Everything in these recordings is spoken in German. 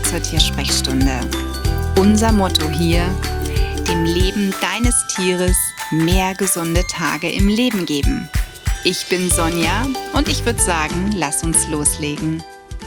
zur Tiersprechstunde. Unser Motto hier: dem Leben deines Tieres mehr gesunde Tage im Leben geben. Ich bin Sonja und ich würde sagen, lass uns loslegen.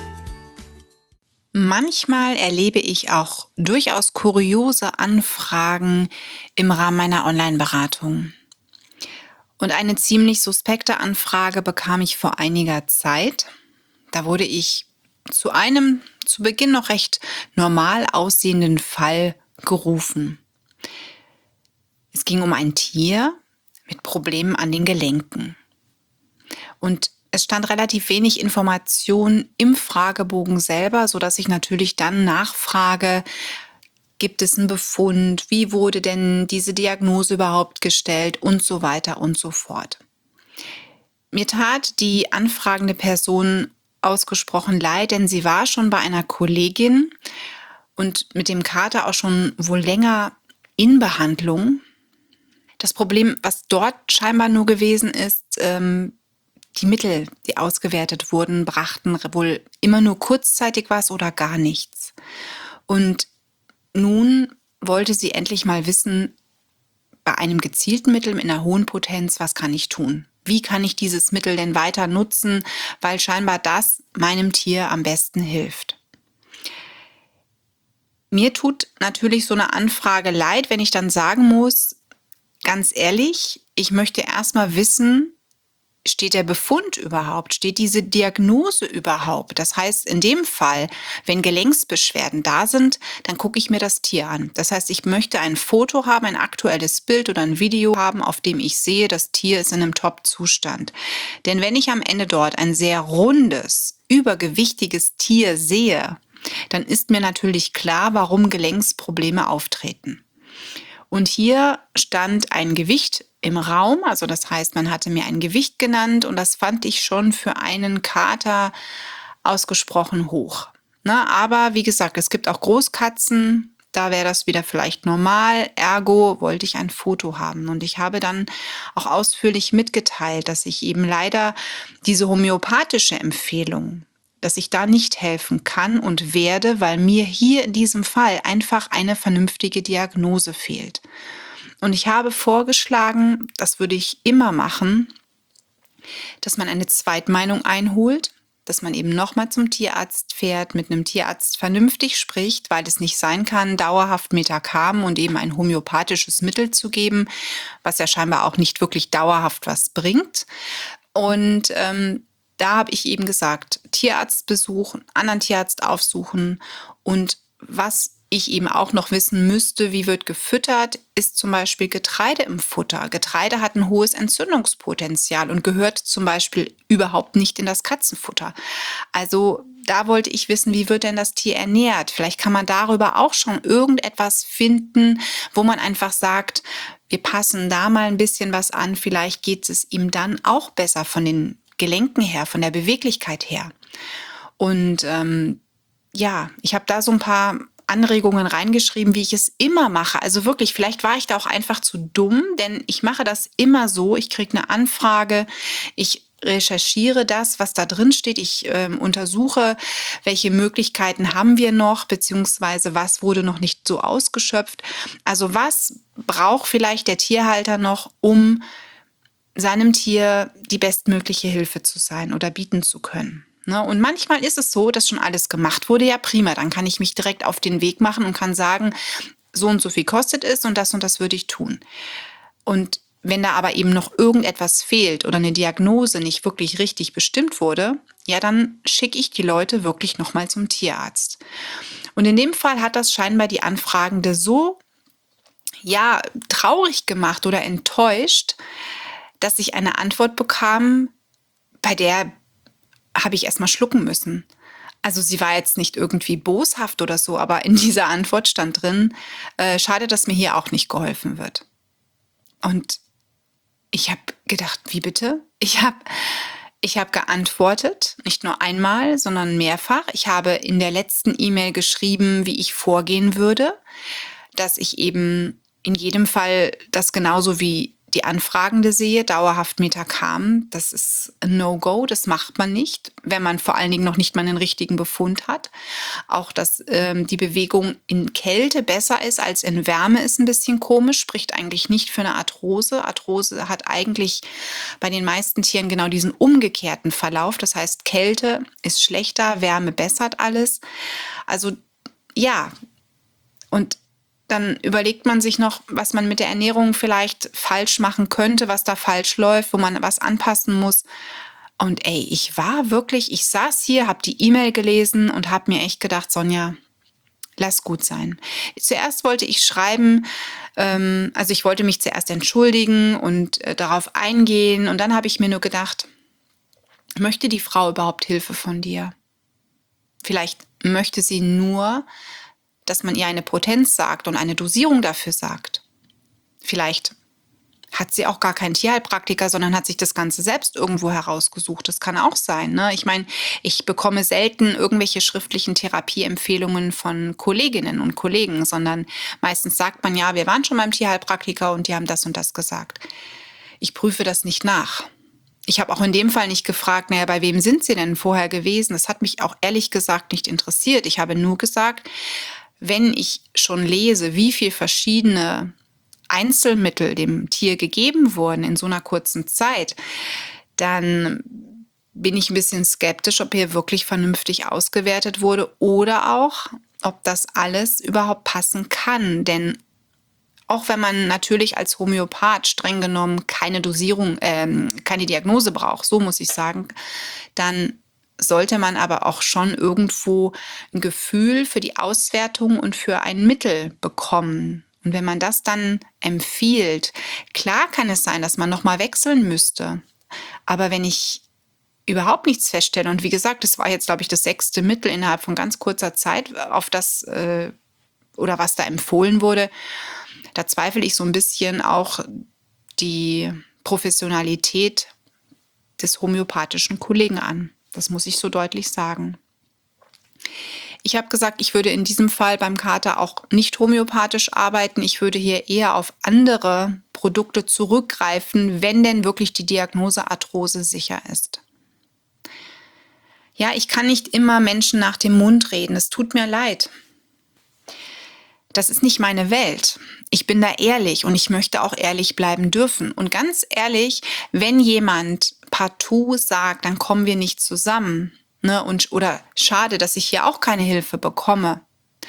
Manchmal erlebe ich auch durchaus kuriose Anfragen im Rahmen meiner Online-Beratung. Und eine ziemlich suspekte Anfrage bekam ich vor einiger Zeit. Da wurde ich zu einem zu Beginn noch recht normal aussehenden Fall gerufen. Es ging um ein Tier mit Problemen an den Gelenken. Und es stand relativ wenig Information im Fragebogen selber, sodass ich natürlich dann nachfrage, gibt es einen Befund, wie wurde denn diese Diagnose überhaupt gestellt und so weiter und so fort. Mir tat die anfragende Person ausgesprochen leid, denn sie war schon bei einer Kollegin und mit dem Kater auch schon wohl länger in Behandlung. Das Problem, was dort scheinbar nur gewesen ist, die Mittel, die ausgewertet wurden, brachten wohl immer nur kurzzeitig was oder gar nichts. Und nun wollte sie endlich mal wissen, bei einem gezielten Mittel mit einer hohen Potenz, was kann ich tun? Wie kann ich dieses Mittel denn weiter nutzen, weil scheinbar das meinem Tier am besten hilft? Mir tut natürlich so eine Anfrage leid, wenn ich dann sagen muss, ganz ehrlich, ich möchte erstmal wissen, steht der Befund überhaupt? Steht diese Diagnose überhaupt? Das heißt, in dem Fall, wenn Gelenksbeschwerden da sind, dann gucke ich mir das Tier an. Das heißt, ich möchte ein Foto haben, ein aktuelles Bild oder ein Video haben, auf dem ich sehe, das Tier ist in einem Top-Zustand. Denn wenn ich am Ende dort ein sehr rundes, übergewichtiges Tier sehe, dann ist mir natürlich klar, warum Gelenksprobleme auftreten. Und hier stand ein Gewicht im Raum, also das heißt, man hatte mir ein Gewicht genannt und das fand ich schon für einen Kater ausgesprochen hoch. Aber wie gesagt, es gibt auch Großkatzen, da wäre das wieder vielleicht normal, ergo wollte ich ein Foto haben. Und ich habe dann auch ausführlich mitgeteilt, dass ich eben leider diese homöopathische Empfehlung, dass ich da nicht helfen kann und werde, weil mir hier in diesem Fall einfach eine vernünftige Diagnose fehlt. Und ich habe vorgeschlagen, das würde ich immer machen, dass man eine Zweitmeinung einholt, dass man eben nochmal zum Tierarzt fährt, mit einem Tierarzt vernünftig spricht, weil es nicht sein kann, dauerhaft Metacam und eben ein homöopathisches Mittel zu geben, was ja scheinbar auch nicht wirklich dauerhaft was bringt. Und da habe ich eben gesagt, Tierarzt besuchen, anderen Tierarzt aufsuchen und was ich eben auch noch wissen müsste, wie wird gefüttert, ist zum Beispiel Getreide im Futter. Getreide hat ein hohes Entzündungspotenzial und gehört zum Beispiel überhaupt nicht in das Katzenfutter. Also da wollte ich wissen, wie wird denn das Tier ernährt? Vielleicht kann man darüber auch schon irgendetwas finden, wo man einfach sagt, wir passen da mal ein bisschen was an, vielleicht geht es ihm dann auch besser von den Gelenken her, von der Beweglichkeit her. Und ich habe da so ein paar Anregungen reingeschrieben, wie ich es immer mache. Also wirklich, vielleicht war ich da auch einfach zu dumm, denn ich mache das immer so. Ich kriege eine Anfrage, ich recherchiere das, was da drin steht. Ich untersuche, welche Möglichkeiten haben wir noch, beziehungsweise was wurde noch nicht so ausgeschöpft. Also was braucht vielleicht der Tierhalter noch, um seinem Tier die bestmögliche Hilfe zu sein oder bieten zu können. Und manchmal ist es so, dass schon alles gemacht wurde, ja prima, dann kann ich mich direkt auf den Weg machen und kann sagen, so und so viel kostet es und das würde ich tun. Und wenn da aber eben noch irgendetwas fehlt oder eine Diagnose nicht wirklich richtig bestimmt wurde, ja, dann schicke ich die Leute wirklich nochmal zum Tierarzt. Und in dem Fall hat das scheinbar die Anfragende so, traurig gemacht oder enttäuscht, dass ich eine Antwort bekam, bei der habe ich erstmal schlucken müssen. Also sie war jetzt nicht irgendwie boshaft oder so, aber in dieser Antwort stand drin, schade, dass mir hier auch nicht geholfen wird. Und ich habe gedacht, wie bitte? Ich habe geantwortet, nicht nur einmal, sondern mehrfach. Ich habe in der letzten E-Mail geschrieben, wie ich vorgehen würde, dass ich eben in jedem Fall das genauso wie die Anfragende sehe, dauerhaft Metacam, das ist ein No-Go, das macht man nicht, wenn man vor allen Dingen noch nicht mal einen richtigen Befund hat. Auch, dass die Bewegung in Kälte besser ist als in Wärme, ist ein bisschen komisch, spricht eigentlich nicht für eine Arthrose. Arthrose hat eigentlich bei den meisten Tieren genau diesen umgekehrten Verlauf. Das heißt, Kälte ist schlechter, Wärme bessert alles. Also ja, und dann überlegt man sich noch, was man mit der Ernährung vielleicht falsch machen könnte, was da falsch läuft, wo man was anpassen muss. Und ey, ich saß hier, habe die E-Mail gelesen und habe mir echt gedacht, Sonja, lass gut sein. Zuerst wollte ich schreiben, also ich wollte mich zuerst entschuldigen und darauf eingehen. Und dann habe ich mir nur gedacht, möchte die Frau überhaupt Hilfe von dir? Vielleicht möchte sie nur, dass man ihr eine Potenz sagt und eine Dosierung dafür sagt. Vielleicht hat sie auch gar keinen Tierheilpraktiker, sondern hat sich das Ganze selbst irgendwo herausgesucht. Das kann auch sein, ne? Ich meine, ich bekomme selten irgendwelche schriftlichen Therapieempfehlungen von Kolleginnen und Kollegen, sondern meistens sagt man, ja, wir waren schon beim Tierheilpraktiker und die haben das und das gesagt. Ich prüfe das nicht nach. Ich habe auch in dem Fall nicht gefragt, naja, bei wem sind Sie denn vorher gewesen? Das hat mich auch ehrlich gesagt nicht interessiert. Ich habe nur gesagt, wenn ich schon lese, wie viele verschiedene Einzelmittel dem Tier gegeben wurden in so einer kurzen Zeit, dann bin ich ein bisschen skeptisch, ob hier wirklich vernünftig ausgewertet wurde oder auch, ob das alles überhaupt passen kann. Denn auch wenn man natürlich als Homöopath streng genommen keine Dosierung, keine Diagnose braucht, so muss ich sagen, dann sollte man aber auch schon irgendwo ein Gefühl für die Auswertung und für ein Mittel bekommen. Und wenn man das dann empfiehlt, klar kann es sein, dass man nochmal wechseln müsste. Aber wenn ich überhaupt nichts feststelle, und wie gesagt, das war jetzt, glaube ich, das 6. Mittel innerhalb von ganz kurzer Zeit, auf das oder was da empfohlen wurde, da zweifle ich so ein bisschen auch die Professionalität des homöopathischen Kollegen an. Das muss ich so deutlich sagen. Ich habe gesagt, ich würde in diesem Fall beim Kater auch nicht homöopathisch arbeiten. Ich würde hier eher auf andere Produkte zurückgreifen, wenn denn wirklich die Diagnose Arthrose sicher ist. Ja, ich kann nicht immer Menschen nach dem Mund reden. Es tut mir leid. Das ist nicht meine Welt. Ich bin da ehrlich und ich möchte auch ehrlich bleiben dürfen. Und ganz ehrlich, wenn jemand partout sagt, dann kommen wir nicht zusammen, ne, oder schade, dass ich hier auch keine Hilfe bekomme,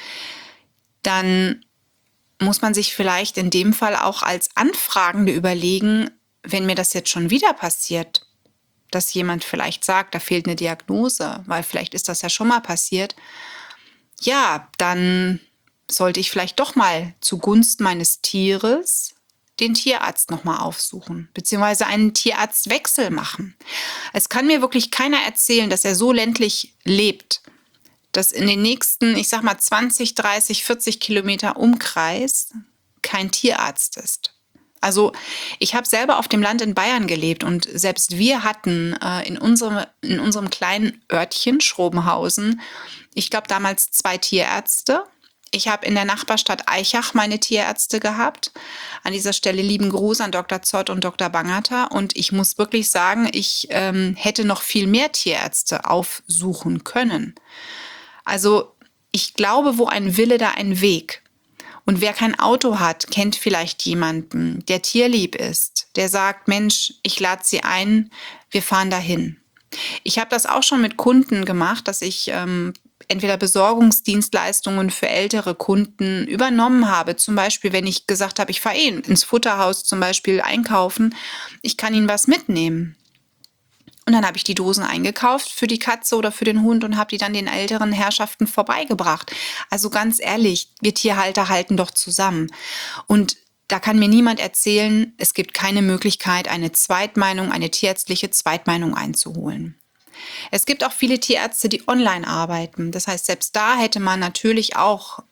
dann muss man sich vielleicht in dem Fall auch als Anfragende überlegen, wenn mir das jetzt schon wieder passiert, dass jemand vielleicht sagt, da fehlt eine Diagnose, weil vielleicht ist das ja schon mal passiert, ja, dann sollte ich vielleicht doch mal zugunsten meines Tieres den Tierarzt nochmal aufsuchen, beziehungsweise einen Tierarztwechsel machen. Es kann mir wirklich keiner erzählen, dass er so ländlich lebt, dass in den nächsten, ich sag mal 20, 30, 40 Kilometer Umkreis kein Tierarzt ist. Also ich habe selber auf dem Land in Bayern gelebt und selbst wir hatten in unserem kleinen Örtchen Schrobenhausen, ich glaube damals 2 Tierärzte. Ich habe in der Nachbarstadt Aichach meine Tierärzte gehabt. An dieser Stelle lieben Gruß an Dr. Zott und Dr. Bangerter. Und ich muss wirklich sagen, ich hätte noch viel mehr Tierärzte aufsuchen können. Also ich glaube, wo ein Wille, da ein Weg. Und wer kein Auto hat, kennt vielleicht jemanden, der tierlieb ist, der sagt, Mensch, ich lade Sie ein, wir fahren dahin. Ich habe das auch schon mit Kunden gemacht, dass ich entweder Besorgungsdienstleistungen für ältere Kunden übernommen habe. Zum Beispiel, wenn ich gesagt habe, ich fahre ins Futterhaus zum Beispiel einkaufen, ich kann Ihnen was mitnehmen. Und dann habe ich die Dosen eingekauft für die Katze oder für den Hund und habe die dann den älteren Herrschaften vorbeigebracht. Also ganz ehrlich, wir Tierhalter halten doch zusammen. Und da kann mir niemand erzählen, es gibt keine Möglichkeit, eine Zweitmeinung, eine tierärztliche Zweitmeinung einzuholen. Es gibt auch viele Tierärzte, die online arbeiten. Das heißt, selbst da hätte man natürlich auch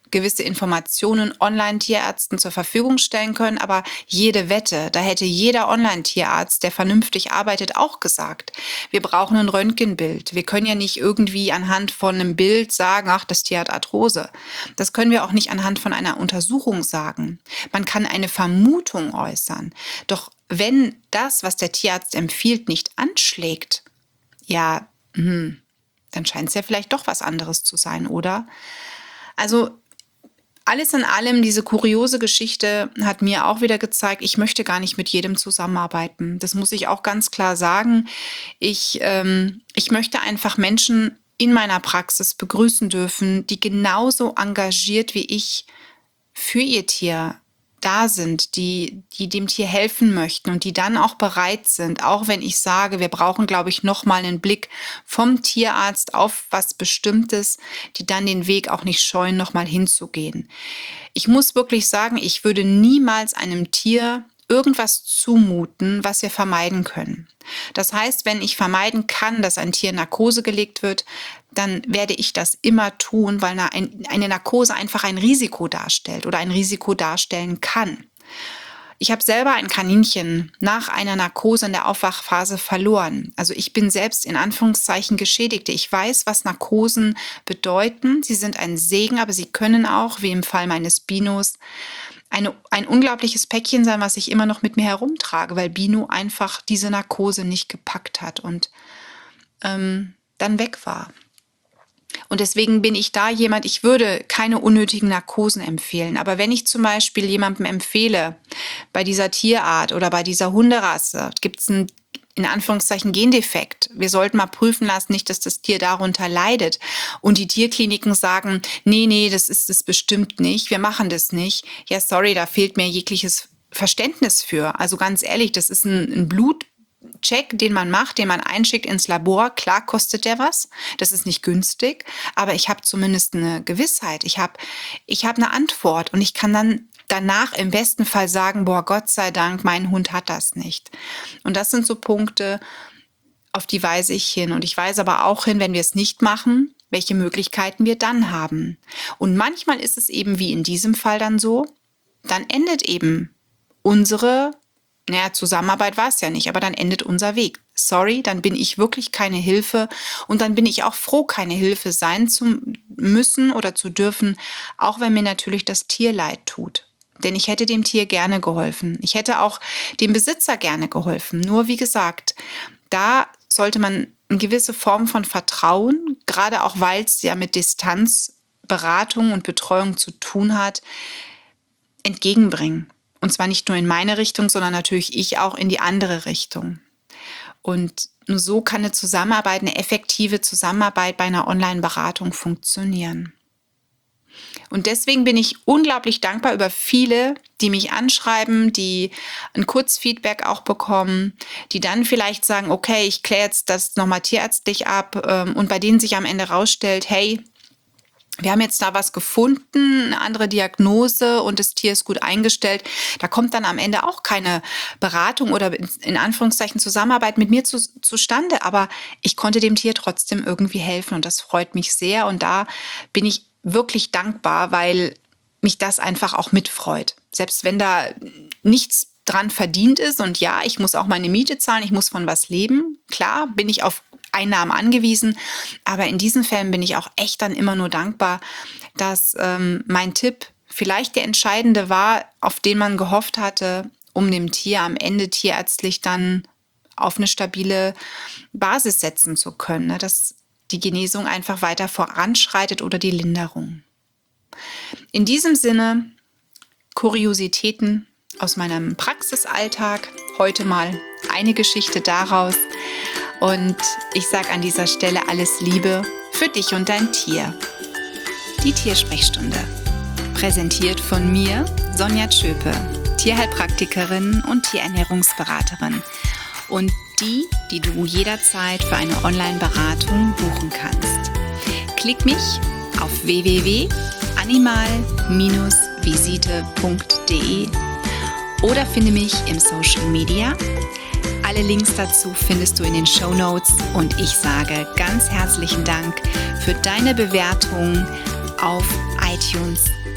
gewisse Informationen Online-Tierärzten zur Verfügung stellen können, aber jede Wette, da hätte jeder Online-Tierarzt, der vernünftig arbeitet, auch gesagt, wir brauchen ein Röntgenbild. Wir können ja nicht irgendwie anhand von einem Bild sagen, ach, das Tier hat Arthrose. Das können wir auch nicht anhand von einer Untersuchung sagen. Man kann eine Vermutung äußern. Doch wenn das, was der Tierarzt empfiehlt, nicht anschlägt, ja, dann scheint es ja vielleicht doch was anderes zu sein, oder? Also alles in allem, diese kuriose Geschichte hat mir auch wieder gezeigt, ich möchte gar nicht mit jedem zusammenarbeiten. Das muss ich auch ganz klar sagen. Ich möchte einfach Menschen in meiner Praxis begrüßen dürfen, die genauso engagiert wie ich für ihr Tier da sind, die dem Tier helfen möchten und die dann auch bereit sind, auch wenn ich sage, wir brauchen, glaube ich, nochmal einen Blick vom Tierarzt auf was Bestimmtes, die dann den Weg auch nicht scheuen, nochmal hinzugehen. Ich muss wirklich sagen, ich würde niemals einem Tier irgendwas zumuten, was wir vermeiden können. Das heißt, wenn ich vermeiden kann, dass ein Tier in Narkose gelegt wird, dann werde ich das immer tun, weil eine Narkose einfach ein Risiko darstellt oder ein Risiko darstellen kann. Ich habe selber ein Kaninchen nach einer Narkose in der Aufwachphase verloren. Also ich bin selbst in Anführungszeichen Geschädigte. Ich weiß, was Narkosen bedeuten. Sie sind ein Segen, aber sie können auch, wie im Fall meines Binos, ein unglaubliches Päckchen sein, was ich immer noch mit mir herumtrage, weil Bino einfach diese Narkose nicht gepackt hat und dann weg war. Und deswegen bin ich da jemand, ich würde keine unnötigen Narkosen empfehlen. Aber wenn ich zum Beispiel jemandem empfehle, bei dieser Tierart oder bei dieser Hunderasse gibt es einen, in Anführungszeichen, Gendefekt. Wir sollten mal prüfen lassen, nicht, dass das Tier darunter leidet. Und die Tierkliniken sagen, nee, das ist es bestimmt nicht. Wir machen das nicht. Ja, sorry, da fehlt mir jegliches Verständnis für. Also ganz ehrlich, das ist ein Blutcheck, den man macht, den man einschickt ins Labor. Klar kostet der was. Das ist nicht günstig. Aber ich habe zumindest eine Gewissheit. Ich habe eine Antwort und ich kann dann danach im besten Fall sagen, boah, Gott sei Dank, mein Hund hat das nicht. Und das sind so Punkte, auf die weise ich hin. Und ich weise aber auch hin, wenn wir es nicht machen, welche Möglichkeiten wir dann haben. Und manchmal ist es eben wie in diesem Fall dann so, dann endet eben unsere, Zusammenarbeit war es ja nicht, aber dann endet unser Weg. Sorry, dann bin ich wirklich keine Hilfe und dann bin ich auch froh, keine Hilfe sein zu müssen oder zu dürfen, auch wenn mir natürlich das Tier leid tut. Denn ich hätte dem Tier gerne geholfen. Ich hätte auch dem Besitzer gerne geholfen. Nur wie gesagt, da sollte man eine gewisse Form von Vertrauen, gerade auch weil es ja mit Distanzberatung und Betreuung zu tun hat, entgegenbringen. Und zwar nicht nur in meine Richtung, sondern natürlich ich auch in die andere Richtung. Und nur so kann eine effektive Zusammenarbeit bei einer Online-Beratung funktionieren. Und deswegen bin ich unglaublich dankbar über viele, die mich anschreiben, die ein Kurzfeedback auch bekommen, die dann vielleicht sagen, okay, ich kläre jetzt das nochmal tierärztlich ab und bei denen sich am Ende rausstellt, hey, wir haben jetzt da was gefunden, eine andere Diagnose und das Tier ist gut eingestellt. Da kommt dann am Ende auch keine Beratung oder in Anführungszeichen Zusammenarbeit mit mir zustande. Aber ich konnte dem Tier trotzdem irgendwie helfen und das freut mich sehr. Und da bin ich wirklich dankbar, weil mich das einfach auch mitfreut. Selbst wenn da nichts dran verdient ist und ja, ich muss auch meine Miete zahlen, ich muss von was leben. Klar, bin ich auf Einnahmen angewiesen, aber in diesen Fällen bin ich auch echt dann immer nur dankbar, dass mein Tipp vielleicht der entscheidende war, auf den man gehofft hatte, um dem Tier am Ende tierärztlich dann auf eine stabile Basis setzen zu können, ne? Dass die Genesung einfach weiter voranschreitet oder die Linderung. In diesem Sinne, Kuriositäten aus meinem Praxisalltag, heute mal eine Geschichte daraus. Und ich sage an dieser Stelle alles Liebe für dich und dein Tier. Die Tiersprechstunde. Präsentiert von mir, Sonja Tschöpe, Tierheilpraktikerin und Tierernährungsberaterin. Und die du jederzeit für eine Online-Beratung buchen kannst. Klick mich auf www.animal-visite.de oder finde mich im Social Media. Alle Links dazu findest du in den Shownotes und ich sage ganz herzlichen Dank für deine Bewertung auf iTunes.